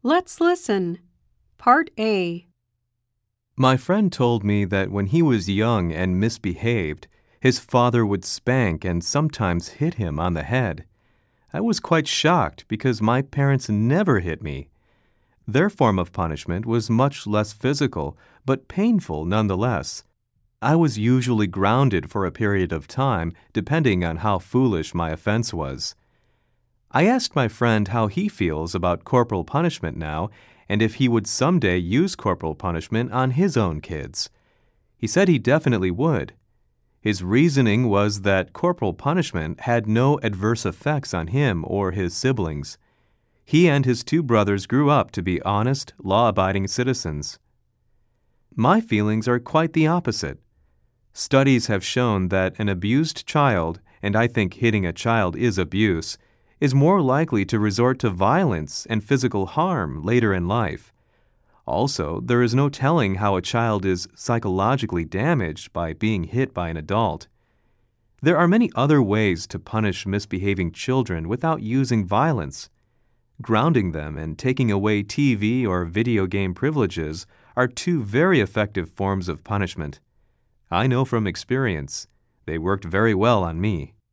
Let's listen. Part A. My friend told me that when he was young and misbehaved, his father would spank and sometimes hit him on the head. I was quite shocked because my parents never hit me. Their form of punishment was much less physical, but painful nonetheless. I was usually grounded for a period of time, depending on how foolish my offense was. I asked my friend how he feels about corporal punishment now, and if he would someday use corporal punishment on his own kids. He said he definitely would. His reasoning was that corporal punishment had no adverse effects on him or his siblings. He and his two brothers grew up to be honest, law-abiding citizens. My feelings are quite the opposite. Studies have shown that an abused child, and I think hitting a child is abuse, is more likely to resort to violence and physical harm later in life. Also, there is no telling how a child is psychologically damaged by being hit by an adult. There are many other ways to punish misbehaving children without using violence. Grounding them and taking away TV or video game privileges are two very effective forms of punishment. I know from experience, they worked very well on me.